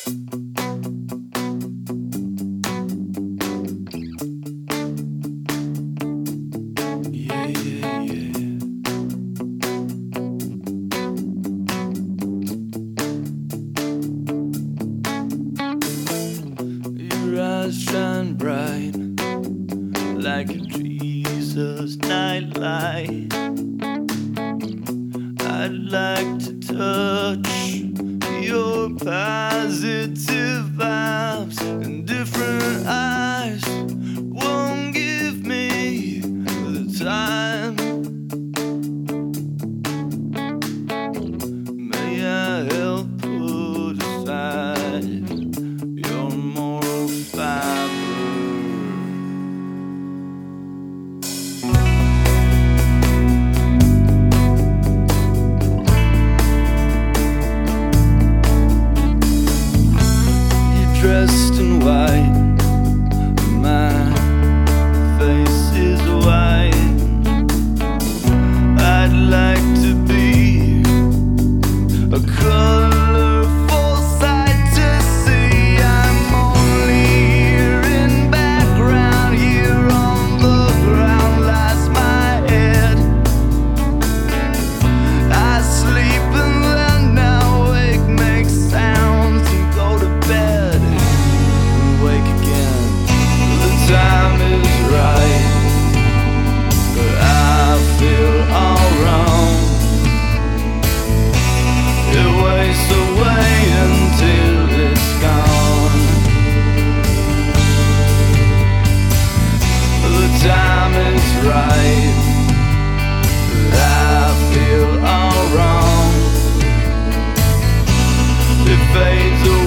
Yeah, yeah, yeah. Your eyes shine bright like a Jesus nightlight. I'd like to touch your positive vibes, and different eyes won't give me the time. May I help put aside your moral fiber? Dressed in white, my face is white. I'd like to be a colorful sight to see. I'm only here in background. Here on the ground lies my head. I sleep and then I wake, make sounds and go to bed. Wake again. The time is right, but I feel all wrong. It wastes away until it's gone. The time is right, but I feel all wrong. It fades away.